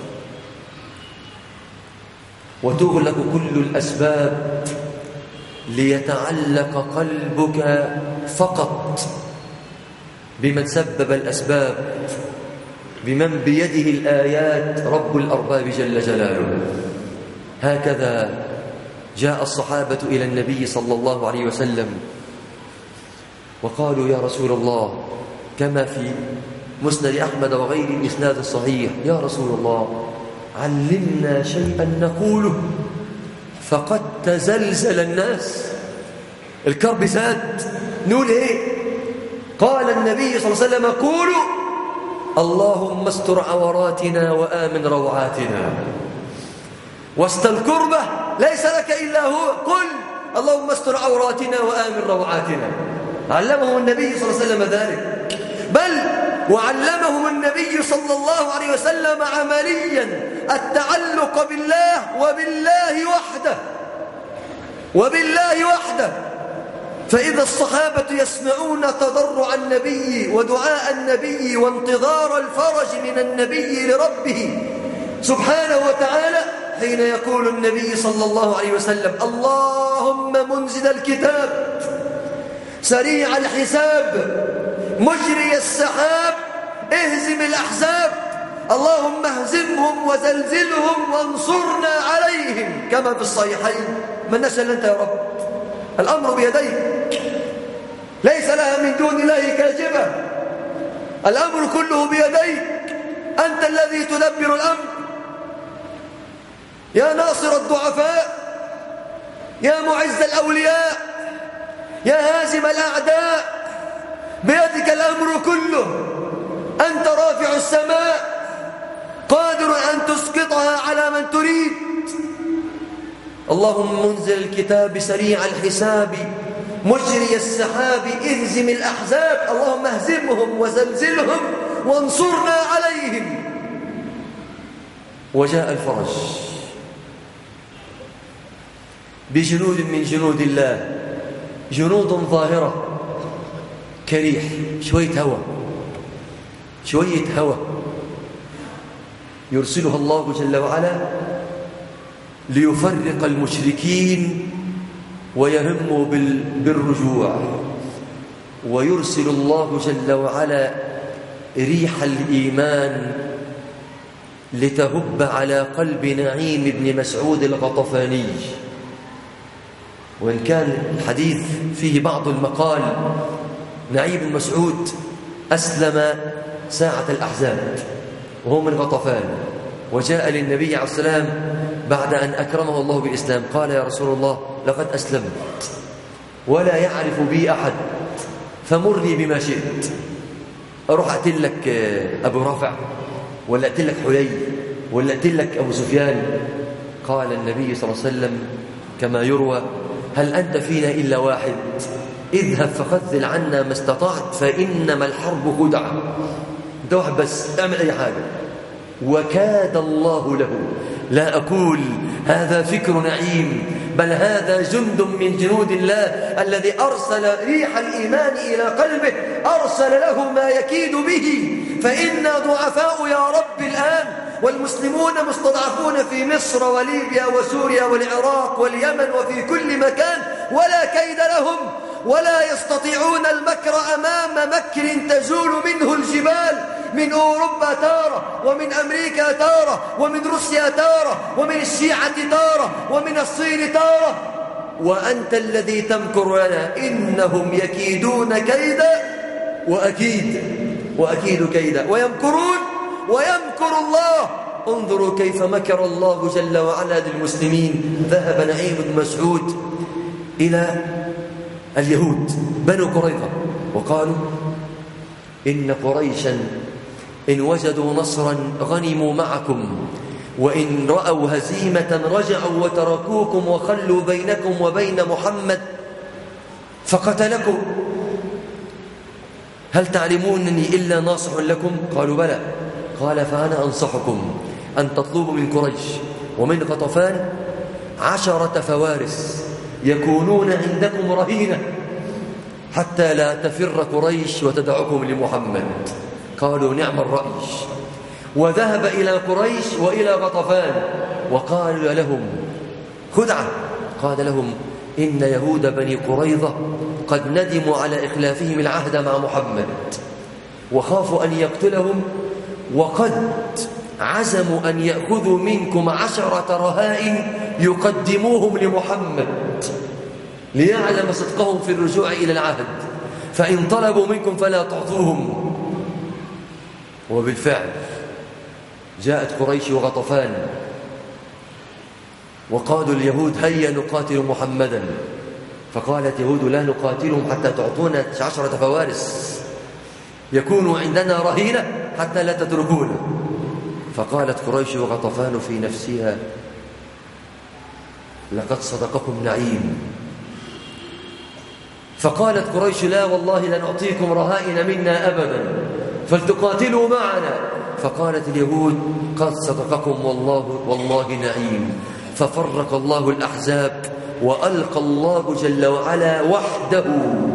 Speaker 1: وتغلق كل الأسباب ليتعلق قلبك فقط بمن سبب الأسباب، بمن بيده الآيات، رب الأرباب جل جلاله. هكذا جاء الصحابة إلى النبي صلى الله عليه وسلم وقالوا: يا رسول الله، كما في مسند أحمد وغيره الإسناد الصحيح: يا رسول الله، علمنا شيئا نقوله فقد تزلزل الناس. الكرب زاد، نقول إيه؟ قال النبي صلى الله عليه وسلم: قولوا اللهم استر عوراتنا وآمن روعاتنا. وسط الكربة ليس لك إلا هو، قل اللهم استر عوراتنا وآمن روعاتنا. علمهم النبي صلى الله عليه وسلم ذلك، بل وعلمهم النبي صلى الله عليه وسلم عمليا التعلق بالله وبالله وحده وبالله وحده. فإذا الصحابة يسمعون تضرع النبي ودعاء النبي وانتظار الفرج من النبي لربه سبحانه وتعالى، حين يقول النبي صلى الله عليه وسلم: اللهم منزل الكتاب سريع الحساب مجري السحاب اهزم الأحزاب، اللهم اهزمهم وزلزلهم وانصرنا عليهم، كما في الصحيحين: من نسأل أنت يا رب؟ الأمر بيديك، ليس لها من دون الله كاذبة، الأمر كله بيديك، أنت الذي تدبر الأمر. يا ناصر الضعفاء، يا معز الأولياء، يا هازم الأعداء، بيدك الأمر كله، أنت رافع السماء قادر أن تسقطها على من تريد. اللهم منزل الكتاب سريع الحساب مجري السحاب اهزم الأحزاب، اللهم اهزمهم وزلزلهم وانصرنا عليهم. وجاء الفرج بجنود من جنود الله، جنود ظاهرة كريح، شوية هوى شوية هوى يرسلها الله جل وعلا ليفرق المشركين ويهموا بالرجوع، ويرسل الله جل وعلا ريح الإيمان لتهب على قلب نعيم بن مسعود الغطفاني. وإن كان الحديث فيه بعض المقال، نعيم بن مسعود أسلم ساعة الأحزاب وهو من غطفان، وجاء للنبي عليه السلام بعد أن أكرمه الله بالإسلام، قال: يا رسول الله لقد أسلمت ولا يعرف بي أحد، فمرني بما شئت. أروح أقتل لك أبو رافع، ولا أقتل لك حلي، ولا أقتل لك أبو سفيان؟ قال النبي صلى الله عليه وسلم كما يروى: هل أنت فينا إلا واحد؟ اذهب فخذل عنا ما استطعت، فإنما الحرب خدعة. أنت واحد بس، اعمل أي حاجة. وكاد الله له، لا أقول هذا فكر نعيم، بل هذا جند من جنود الله الذي أرسل ريح الإيمان إلى قلبه، أرسل له ما يكيد به. فإنا ضعفاء يا رب الآن، والمسلمون مستضعفون في مصر وليبيا وسوريا والعراق واليمن وفي كل مكان، ولا كيد لهم، ولا يستطيعون المكر أمام مكر تزول منه الجبال، من أوروبا تارة، ومن أمريكا تارة، ومن روسيا تارة، ومن الشيعة تارة، ومن الصين تارة، وأنت الذي تمكر لنا. إنهم يكيدون كيدا وأكيد وأكيد كيدا، ويمكرون ويمكر الله. انظروا كيف مكر الله جل وعلا للمسلمين. ذهب نعيم بن مسعود إلى اليهود بنو قريظة وقالوا: إن قريشا إن وجدوا نصرا غنموا معكم، وإن رأوا هزيمة رجعوا وتركوكم وخلوا بينكم وبين محمد فقتلكم. هل تعلمونني إلا ناصح لكم؟ قالوا: بلى. قال: فأنا أنصحكم أن تطلبوا من قريش ومن غطفان عشرة فوارس يكونون عندكم رهينة حتى لا تفر قريش وتدعكم لمحمد. قالوا: نعم الرأي. وذهب إلى قريش وإلى غطفان وقال لهم خدعة، قال لهم: إن يهود بني قريظة قد ندموا على إخلافهم العهد مع محمد وخافوا أن يقتلهم، وقد عزموا أن يأخذوا منكم عشرة رهائن يقدموهم لمحمد ليعلم صدقهم في الرجوع إلى العهد، فإن طلبوا منكم فلا تعطوهم. وبالفعل جاءت قريش وغطفان وقالوا اليهود: هيا نقاتل محمدا. فقالت يهود: لا نقاتلهم حتى تعطونا عشرة فوارس يكونوا عندنا رهينة حتى لا تتركونا. فقالت قريش وغطفان في نفسها: لقد صدقكم نعيم، فقالت قريش لا والله لن أعطيكم رهائن منا أبدا فلتقاتلوا معنا. فقالت اليهود قد صدقكم والله والله نعيم. ففرق الله الأحزاب وألقى الله جل وعلا وحده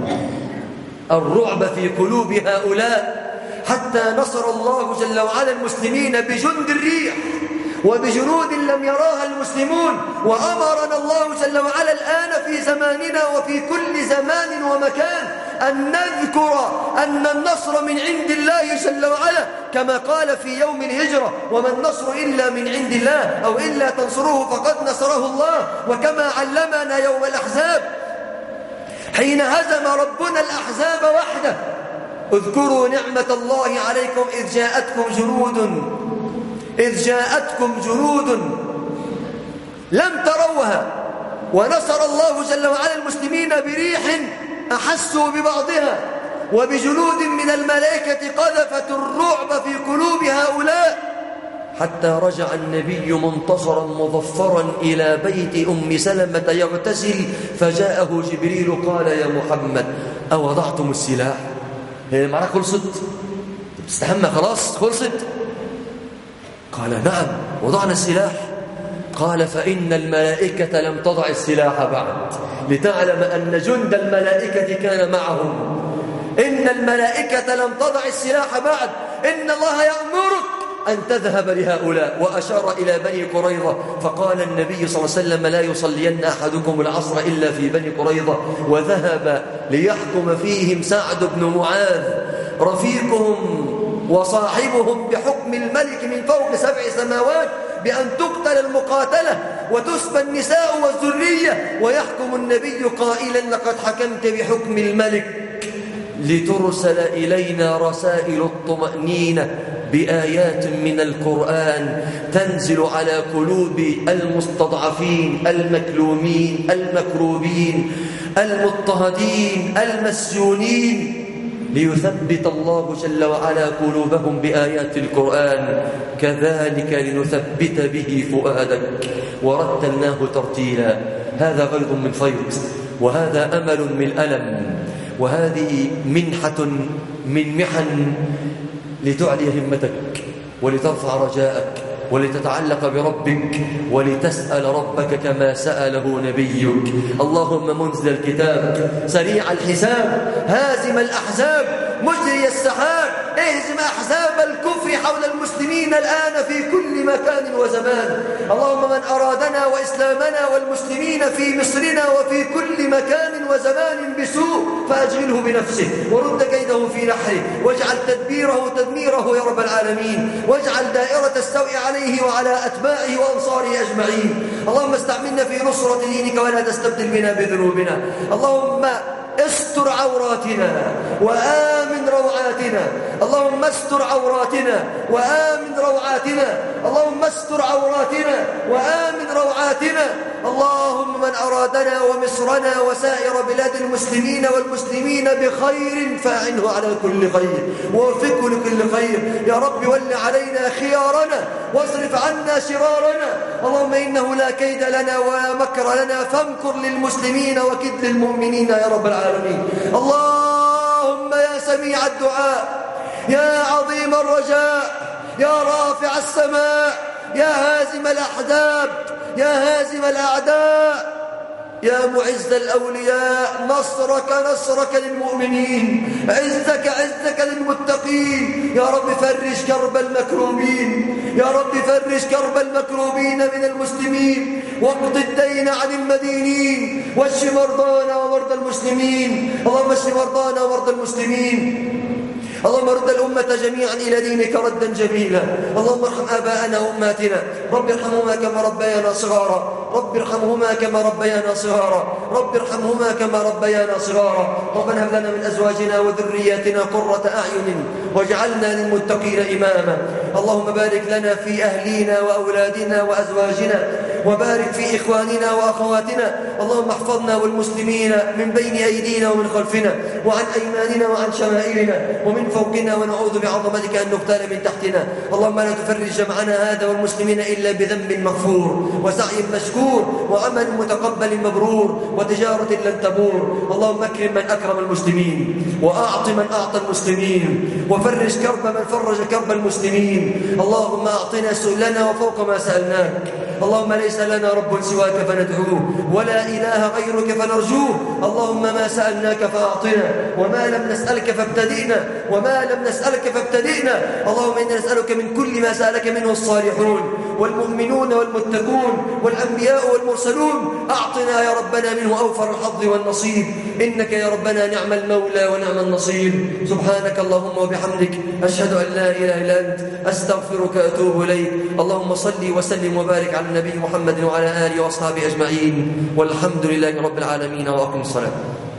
Speaker 1: الرعب في قلوب هؤلاء، حتى نصر الله جل وعلا المسلمين بجند الريح وبجنود لم يراها المسلمون. وأمرنا الله جل وعلا الآن في زماننا وفي كل زمان ومكان أن نذكر أن النصر من عند الله جل وعلا، كما قال في يوم الهجرة وما النصر إلا من عند الله أو إلا تنصروه فقد نصره الله. وكما علمنا يوم الأحزاب حين هزم ربنا الأحزاب وحده اذكروا نعمة الله عليكم إذ جاءتكم جنود إذ جاءتكم جنود لم تروها ونصر الله جل وعلا المسلمين بريح أحسوا ببعضها وبجنود من الملائكة قذفت الرعب في قلوب هؤلاء، حتى رجع النبي منتصرا مظفرا إلى بيت أم سلمة يغتسل فجاءه جبريل قال يا محمد أوضعتم السلاح؟ هي المعركة خلصت؟ تستحمى خلاص خلصت؟ قال نعم وضعنا السلاح. قال فإن الملائكة لم تضع السلاح بعد لتعلم أن جند الملائكة كان معهم. إن الملائكة لم تضع السلاح بعد، إن الله يأمرك أن تذهب لهؤلاء. وأشار إلى بني قريظة فقال النبي صلى الله عليه وسلم لا يصلين أحدكم العصر إلا في بني قريظة. وذهب ليحكم فيهم سعد بن معاذ رفيقهم وصاحبهم بحكم الملك من فوق سبع سماوات بأن تقتل المقاتلة وتسبى النساء والذرية. ويحكم النبي قائلا لقد حكمت بحكم الملك لترسل إلينا رسائل الطمأنينة بآيات من القرآن تنزل على قلوب المستضعفين المكلومين المكروبين المضطهدين المسجونين ليثبت الله جل وعلا قلوبهم بآيات القرآن. كذلك لنثبت به فؤادك ورتلناه ترتيلا. هذا غيظ من فيض وهذا أمل من ألم وهذه منحة من محن لتعلي همتك ولترفع رجاءك ولتتعلق بربك ولتسأل ربك كما سأله نبيك. اللهم منزل الكتاب سريع الحساب هازم الأحزاب مجري السحاب اهزم أحزاب الكفر حول المسلمين الآن في كل مكان وزمان. اللهم من أرادنا وإسلامنا والمسلمين في مصرنا وفي كل مكان وزمان بسوء فأجغله بنفسه ورد كيده في نحره واجعل تدبيره تدميره يا رب العالمين واجعل دائرة السوء عليه وعلى أتباعه وأنصاره أجمعين. اللهم استعملنا في نصرة دينك ولا تستبدل بنا بذنوبنا. اللهم استر عوراتنا وآمن روعاتنا. اللهم استر عوراتنا وآمن روعاتنا. اللهم استر عوراتنا وآمن روعاتنا. اللهم من أرادنا ومصرنا وسائر بلاد المسلمين والمسلمين بخير فأعنه على كل خير ووفقه لكل خير يا رب. ول علينا خيارنا واصرف عنا شرارنا. اللهم إنه لا كيد لنا ولا مكر لنا فامكر للمسلمين وكد للمؤمنين يا رب العالمين. اللهم يا سميع الدعاء يا عظيم الرجاء يا رافع السماء يا هازم الأحزاب يا هازم الأعداء يا معز الأولياء نصرك نصرك للمؤمنين عزك عزك للمتقين يا رب. فرج كرب المكروبين يا رب فرج كرب المكروبين من المسلمين واقض الدين عن المدينين واشف مرضانا ومرضى المسلمين. اللهم اشف مرضانا ومرضى المسلمين. اللهم رد الأمة جميعا إلى دينك ردا جميلا. اللهم ارحم آباءنا وأماتنا رب ارحمهما كما ربيانا صغارا رب ارحمهما كما ربيانا صغارا رب ارحمهما كما ربيانا صغارا. ربنا هب لنا من أزواجنا وذرياتنا قرة أعين واجعلنا للمتقين إماما. اللهم بارك لنا في أهلينا وأولادنا وأزواجنا وبارك في إخواننا وأخواتنا. اللهم احفظنا والمسلمين من بين أيدينا ومن خلفنا وعن أيماننا وعن شمائلنا ومن فوقنا، ونعوذ بعظمتك أن نغتال من تحتنا. اللهم لا تفرج جمعنا هذا والمسلمين إلا بذنب مغفور وسعي مشكور وعمل متقبل مبرور وتجارة لن تبور. اللهم اكرم من أكرم المسلمين، وأعط من أعطى المسلمين، وفرج كرب من فرج كرب المسلمين. اللهم أعطنا سؤلنا وفوق ما سألناك. اللهم ليس لنا رب سواك فندعوه، ولا إله غيرك فنرجوه. اللهم ما سألناك فأعطنا، وما لم نسألك فابتدئنا، وما لم نسألك فابتدئنا. اللهم إنا نسألك من كل ما سألك منه الصالحون والمؤمنون والمتقون والأنبياء والمرسلون. أعطنا يا ربنا منه أوفر الحظ والنصيب، إنك يا ربنا نعم المولى ونعم النصير. سبحانك اللهم وبحمدك، أشهد أن لا إله إلا أنت، أستغفرك وأتوب إليك. اللهم صل وسلم وبارك على النبي محمد وعلى آله وأصحابه أجمعين، والحمد لله رب العالمين، وأقم الصلاة.